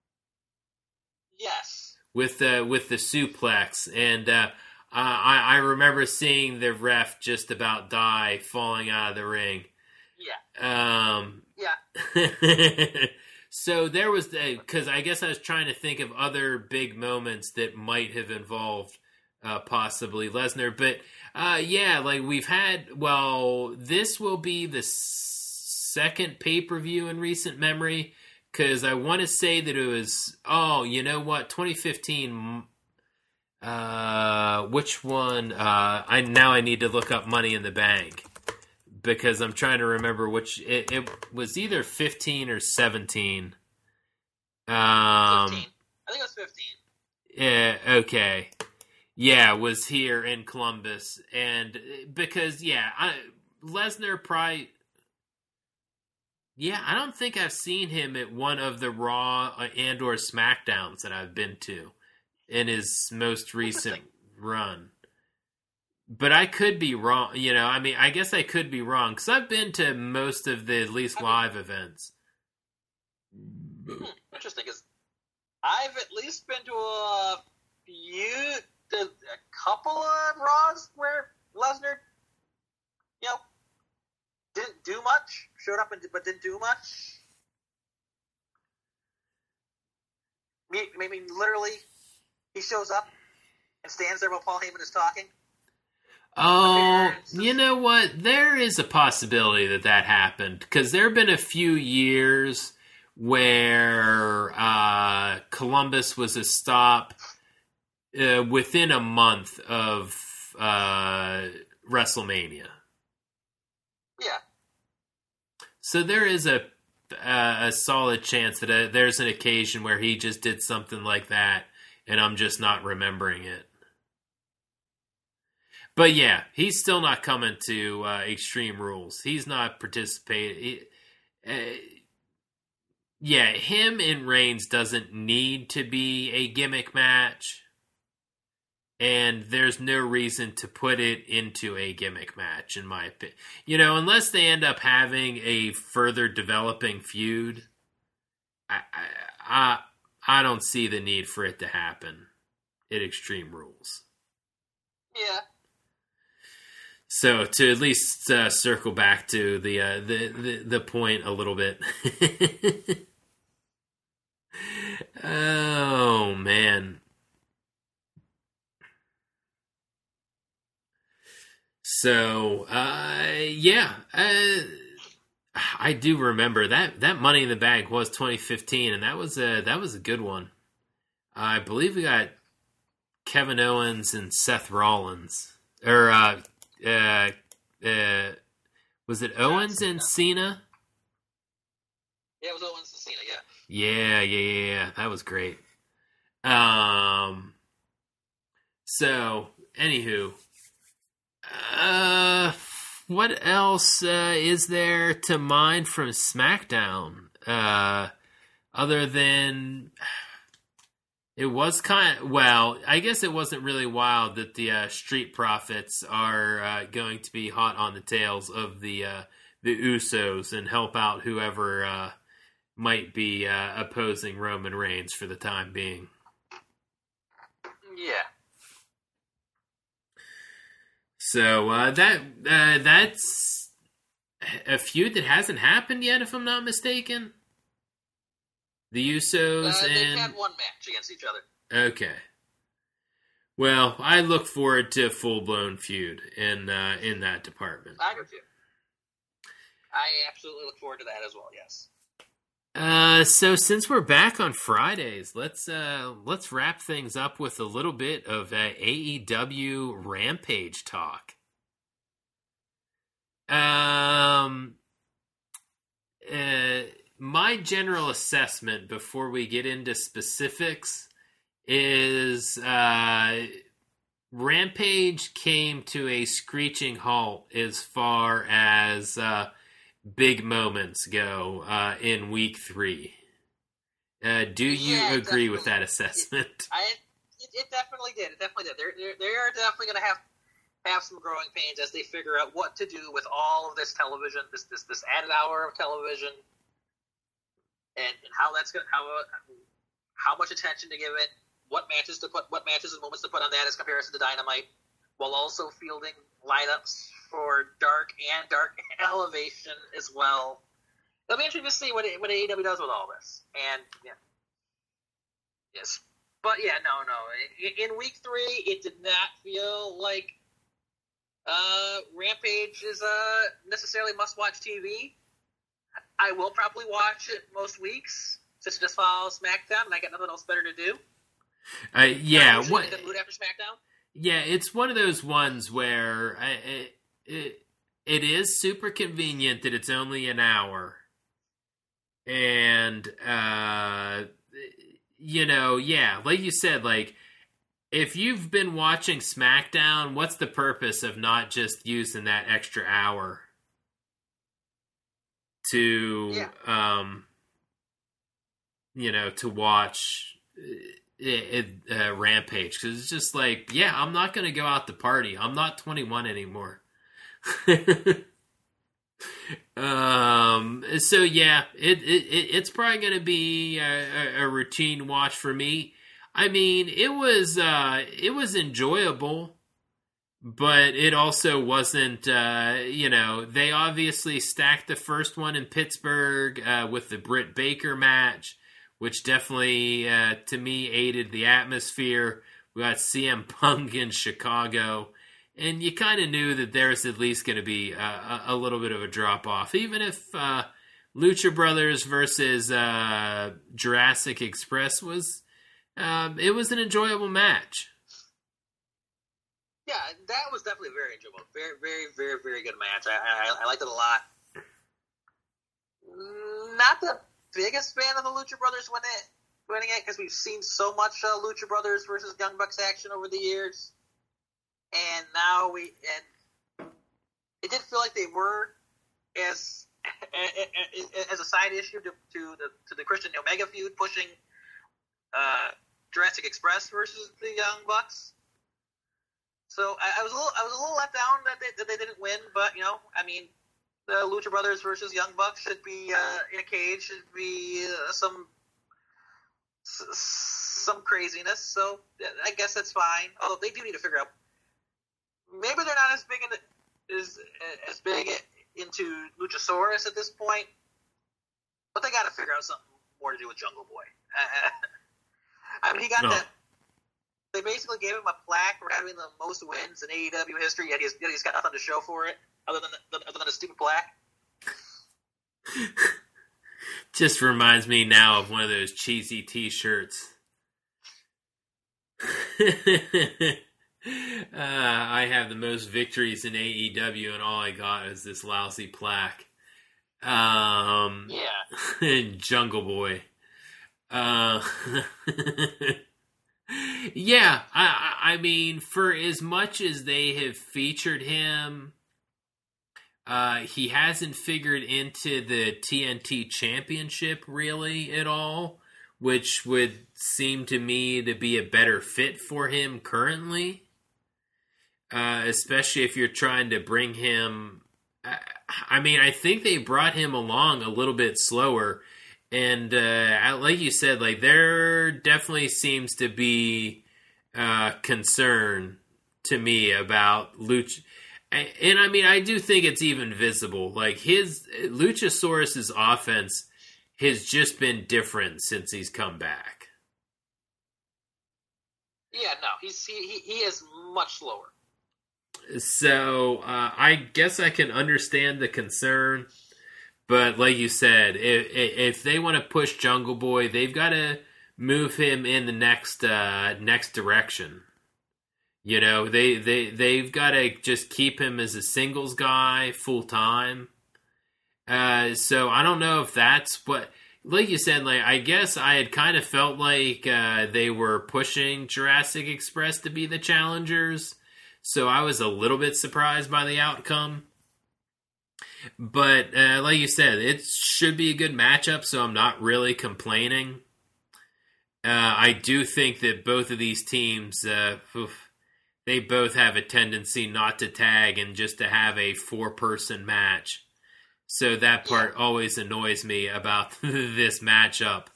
Yes. with the, with the suplex. And, uh, I, I remember seeing the ref just about die falling out of the ring. Yeah. Um, Yeah. so there was the, because I guess I was trying to think of other big moments that might have involved uh, possibly Lesnar, but uh, yeah, like we've had. Well, this will be the s- second pay per view in recent memory because I want to say that it was. Oh, you know what? twenty fifteen. Uh, which one? Uh, I now I need to look up Money in the Bank. Because I'm trying to remember which it, it was either fifteen or seventeen. Um, fifteen. I think it was fifteen. Yeah. Okay. Yeah, was here in Columbus, and because yeah, I, Lesnar probably. Yeah, I don't think I've seen him at one of the Raw and or SmackDowns that I've been to in his most recent run. But I could be wrong. You know, I mean, I guess I could be wrong because I've been to most of the at least live events. Hmm, interesting, because I've at least been to a few, a couple of Raws where Lesnar, you know, didn't do much, showed up and but didn't do much. I mean, literally, he shows up and stands there while Paul Heyman is talking. Oh, you know what? There is a possibility that that happened because there have been a few years where uh, Columbus was a stop uh, within a month of uh, WrestleMania. Yeah. So there is a uh, a solid chance that uh there's an occasion where he just did something like that, and I'm just not remembering it. But yeah, he's still not coming to uh, Extreme Rules. He's not participating. He, uh, yeah, him and Reigns doesn't need to be a gimmick match. And there's no reason to put it into a gimmick match, in my opinion. You know, unless they end up having a further developing feud, I, I, I, I don't see the need for it to happen at Extreme Rules. Yeah. So to at least uh, circle back to the, uh, the the the point a little bit. Oh man. So uh, yeah, uh, I do remember that that Money in the Bank was twenty fifteen, and that was a that was a good one. I believe we got Kevin Owens and Seth Rollins, or uh, uh, uh, was it Owens and Cena? Yeah, it was Owens and Cena. Yeah. Yeah, yeah, yeah, yeah. That was great. Um. So, anywho, uh, what else uh, is there to mine from SmackDown? Uh, other than it was kind of, well, I guess it wasn't really wild that the uh, Street Profits are uh, going to be hot on the tails of the uh, the Usos and help out whoever uh, might be uh, opposing Roman Reigns for the time being. Yeah. So uh, that uh, that's a feud that hasn't happened yet, if I'm not mistaken. The Usos Uh, they've and had one match against each other. okay. Well, I look forward to a full blown feud in uh, in that department. I do too. I absolutely look forward to that as well. Yes. Uh, so since we're back on Fridays, let's uh, let's wrap things up with a little bit of uh, A E W Rampage talk. Um, uh, my general assessment before we get into specifics is uh, Rampage came to a screeching halt as far as uh, big moments go uh, in week three. Uh, do you Yeah, agree with definitely. that assessment? I it, it definitely did. It definitely did. They're, they're they are definitely going to have have some growing pains as they figure out what to do with all of this television, this this this added hour of television, and, and how that's going how uh, how much attention to give it, what matches to put, what matches and moments to put on that as comparison to Dynamite, while also fielding lineups for Dark and Dark Elevation as well. It'll be interesting to see what, what A E W does with all this. And, yeah. Yes. But, yeah, no, no. In, in week three, it did not feel like uh, Rampage is uh, necessarily must-watch T V. I will probably watch it most weeks, since it just follows SmackDown, and I got nothing else better to do. Uh, yeah. I'm What? in the mood after SmackDown. Yeah, it's one of those ones where I, it, it it is super convenient that it's only an hour, and uh, you know, yeah, like you said, like if you've been watching SmackDown, what's the purpose of not just using that extra hour to, Yeah. um, you know, to watch It, it, uh, Rampage, because it's just like, yeah, I'm not going to go out to party. I'm not twenty-one anymore. um. So yeah, it, it it's probably going to be a, a routine watch for me. I mean, it was uh, it was enjoyable, but it also wasn't. Uh, you know, they obviously stacked the first one in Pittsburgh uh, with the Britt Baker match, which definitely, uh, to me, aided the atmosphere. We got C M Punk in Chicago, and you kind of knew that there was at least going to be a, a, a little bit of a drop-off. Even if uh, Lucha Brothers versus uh, Jurassic Express was, um, it was an enjoyable match. Yeah, that was definitely very enjoyable. Very, very, very, very good match. I, I, I liked it a lot. Not the biggest fan of the Lucha Brothers winning it, winning it because we've seen so much uh, Lucha Brothers versus Young Bucks action over the years, and now we and it did feel like they were as as a side issue to, to the to the Christian Omega feud, pushing uh, Jurassic Express versus the Young Bucks. So I, I was a little I was a little let down that they, that they didn't win, but you know, I mean, the Lucha Brothers versus Young Bucks should be uh, in a cage, should be uh, some some craziness. So I guess that's fine. Although they do need to figure out maybe they're not as big in, as as big into Luchasaurus at this point, but they got to figure out something more to do with Jungle Boy. I mean, he got no. that. They basically gave him a plaque for having the most wins in A E W history, yet he's, yet he's got nothing to show for it other than the, other than a stupid plaque. Just reminds me now of one of those cheesy T-shirts. uh, I have the most victories in A E W, and all I got is this lousy plaque. Um, yeah, Jungle Boy. Uh, yeah, I, I mean, for as much as they have featured him, uh, he hasn't figured into the T N T Championship really at all, which would seem to me to be a better fit for him currently. Uh, especially if you're trying to bring him... I mean, I think they brought him along a little bit slower. And uh, like you said, like there definitely seems to be uh, concern to me about Luch. And I mean, I do think it's even visible. Like his Luchasaurus's offense has just been different since he's come back. Yeah, no, he's he he, he is much slower. So uh, I guess I can understand the concern, but like you said, if if they want to push Jungle Boy, they've got to move him in the next uh, next direction. You know, they they they've got to just keep him as a singles guy full time. Uh, so I don't know if that's what, like you said, like I guess I had kind of felt like uh, they were pushing Jurassic Express to be the challengers. So I was a little bit surprised by the outcome. But uh, like you said, it should be a good matchup, so I'm not really complaining. Uh, I do think that both of these teams, uh, oof, they both have a tendency not to tag and just to have a four-person match. So that part yeah. always annoys me about this matchup.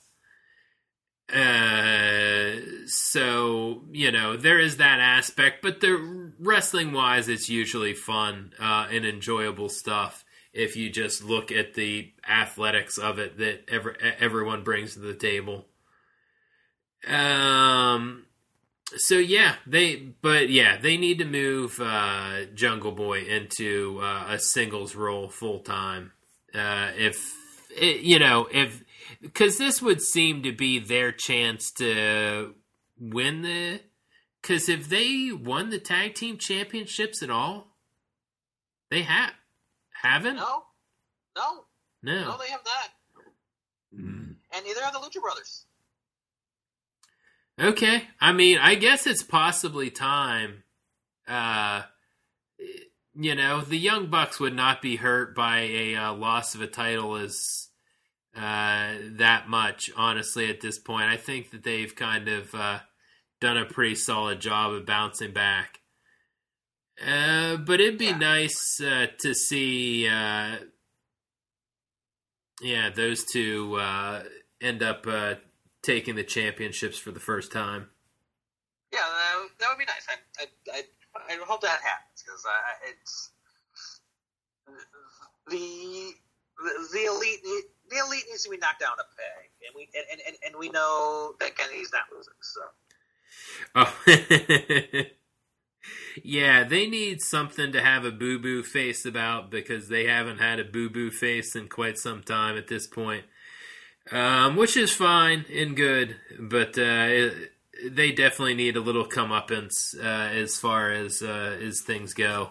Uh, so, you know, there is that aspect, but the wrestling wise, it's usually fun, uh, and enjoyable stuff. If you just look at the athletics of it that every, everyone brings to the table. Um, so yeah, they, but yeah, they need to move, uh, Jungle Boy into, uh, a singles role full time. Uh, if, it, you know, if, because this would seem to be their chance to win the... Because if they won the tag team championships at all, they have haven't. No, no, no, no, they have not. Mm. And neither have the Lucha Brothers. Okay, I mean, I guess it's possibly time. Uh, you know, the Young Bucks would not be hurt by a uh, loss of a title as. Uh, that much, honestly, at this point. I think that they've kind of uh, done a pretty solid job of bouncing back. Uh, but it'd be yeah. nice uh, to see, uh, yeah, those two uh, end up uh, taking the championships for the first time. Yeah, that, that would be nice. I I, I, I hope that happens because it's the the, the elite. The, The elite needs to be knocked down a peg, and we and, and, and we know that Kennedy's not losing. So, oh, yeah, they need something to have a boo boo face about because they haven't had a boo boo face in quite some time at this point, um, which is fine and good, but uh, it, they definitely need a little comeuppance uh, as far as uh, as things go.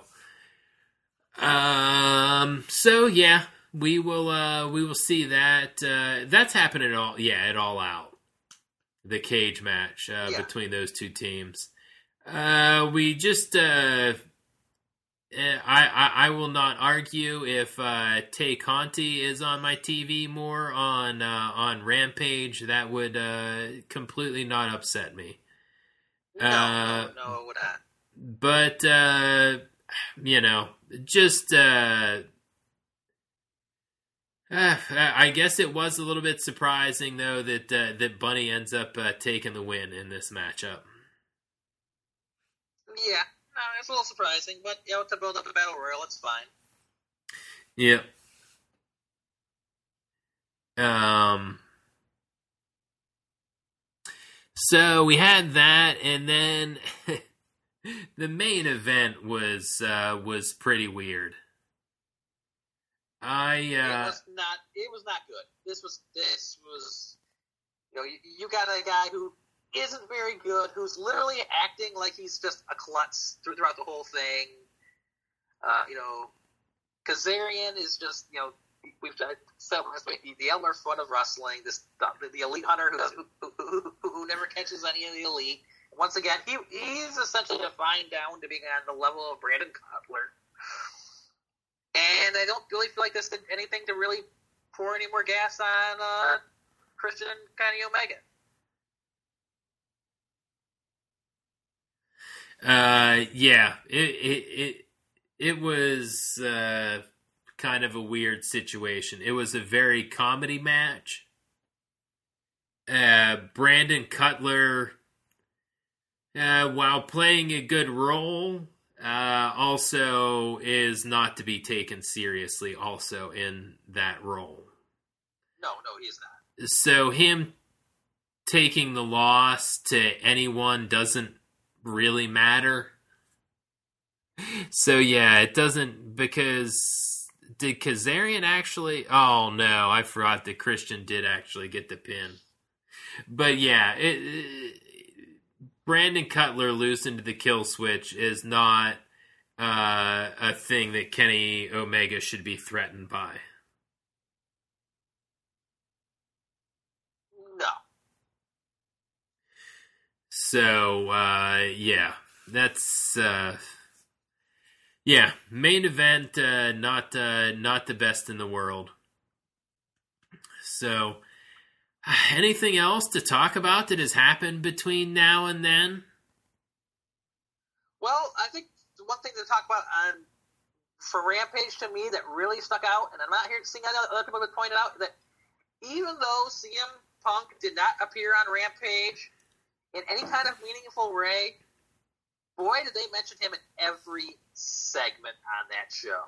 Um. So yeah. We will uh, we will see that. Uh, that's happening at all. Yeah, at All Out. The cage match uh, yeah. between those two teams. Uh, we just... Uh, I, I I will not argue if uh, Tay Conti is on my T V more on uh, on Rampage. That would uh, completely not upset me. No, uh, no, no, it would not. But, uh, you know, just... Uh, Uh, I guess it was a little bit surprising, though, that uh, that Bunny ends up uh, taking the win in this matchup. Yeah, No, it's a little surprising, but you know, to build up a battle royal, it's fine. Yep. Um. So we had that, and then the main event was uh, was pretty weird. I uh, it was not. It was not good. This was. This was. You know, you, you got a guy who isn't very good, who's literally acting like he's just a klutz throughout the whole thing. Uh, you know, Kazarian is just, you know, we've said the, the Elmer Fudd of wrestling, this the, the elite hunter who, who, who, who never catches any of the elite. Once again, he he's essentially defined down to being on the level of Brandon Cutler. And I don't really feel like this did anything to really pour any more gas on uh, Christian Kenny Omega. Uh, yeah, it it it, it was uh, kind of a weird situation. It was a very comedy match. Uh, Brandon Cutler, uh, while playing a good role, uh, also is not to be taken seriously. Also in that role. No, no, he is not. So him taking the loss to anyone doesn't really matter. So yeah, it doesn't, because did Kazarian actually, oh no, I forgot that Christian did actually get the pin. But yeah, it, it, Brandon Cutler losing to the kill switch is not uh, a thing that Kenny Omega should be threatened by. No. So, uh, yeah, that's, uh, yeah, main event, uh, not, uh, not the best in the world. So, anything else to talk about that has happened between now and then? Well, I think the one thing to talk about on, for Rampage to me that really stuck out, and I'm not here seeing other people that pointed out, that even though C M Punk did not appear on Rampage in any kind of meaningful way, boy, did they mention him in every segment on that show.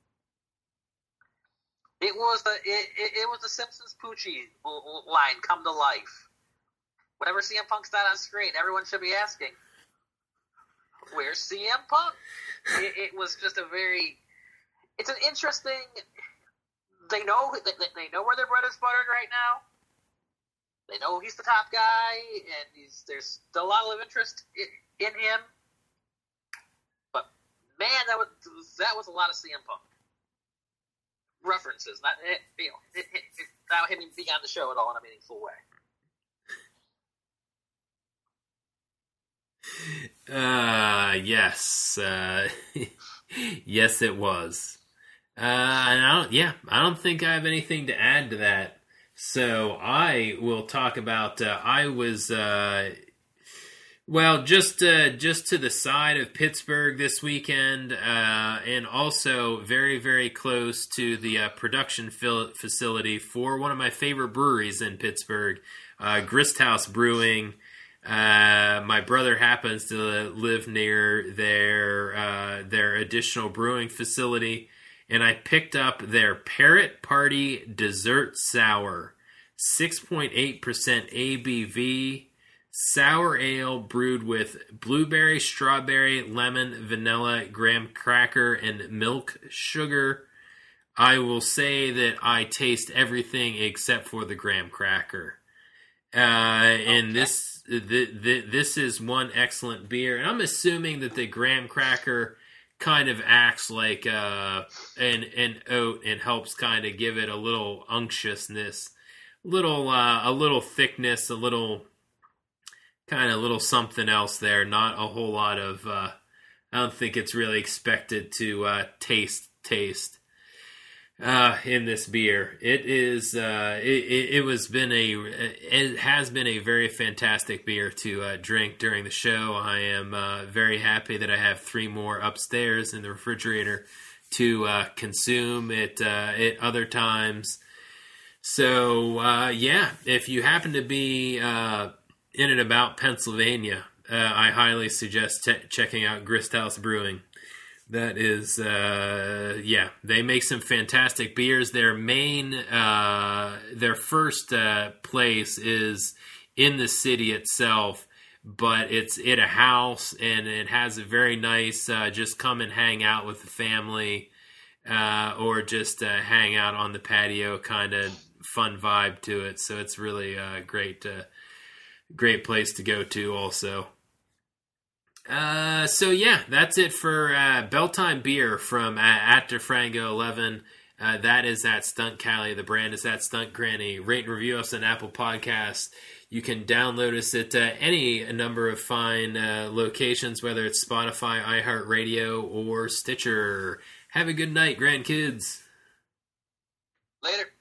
It was the it, it, it was the Simpsons Poochie line come to life. Whenever C M Punk's not on screen, everyone should be asking, "Where's C M Punk?" It, it was just a very. It's an interesting. They know they, they know where their bread is buttered right now. They know he's the top guy, and he's, there's still a lot of interest in, in him. But man, that was that was a lot of C M Punk references. Not you know, it, it, it, not him being on the show at all in a meaningful way. Uh, yes, uh, yes, it was. Uh, and I don't, yeah, I don't think I have anything to add to that. So I will talk about, uh, I was, uh, well, just, uh, just to the side of Pittsburgh this weekend, uh, and also very, very close to the uh, production fil- facility for one of my favorite breweries in Pittsburgh, uh, Grist House Brewing. Uh, my brother happens to live near their, uh, their additional brewing facility. And I picked up their Parrot Party Dessert Sour, six point eight percent A B V, sour ale brewed with blueberry, strawberry, lemon, vanilla, graham cracker, and milk sugar. I will say that I taste everything except for the graham cracker. Uh, and okay. this the, the, this is one excellent beer. And I'm assuming that the graham cracker kind of acts like uh, an an oat and helps kind of give it a little unctuousness, little uh, a little thickness, a little kind of little something else there. Not a whole lot of. Uh, I don't think it's really expected to uh, taste taste uh, in this beer. It is. Uh, it, it it was been a. It has been a very fantastic beer to uh, drink during the show. I am uh, very happy that I have three more upstairs in the refrigerator to uh, consume at uh, at other times. So uh, yeah, if you happen to be uh, in and about Pennsylvania, uh, I highly suggest te- checking out Grist House Brewing. That is, uh, yeah, they make some fantastic beers. Their main, uh, their first uh, place is in the city itself, but it's at a house, and it has a very nice, uh, just come and hang out with the family, uh, or just uh, hang out on the patio kind of fun vibe to it. So it's really a great, uh, great place to go to also. Uh, so yeah, that's it for uh, Belltime Beer from uh, at DeFrango eleven. Uh, that is at Stunt Callie. The brand is at Stunt Granny. Rate and review us on Apple Podcasts. You can download us at uh, any number of fine uh, locations, whether it's Spotify, iHeartRadio, or Stitcher. Have a good night, grandkids. Later.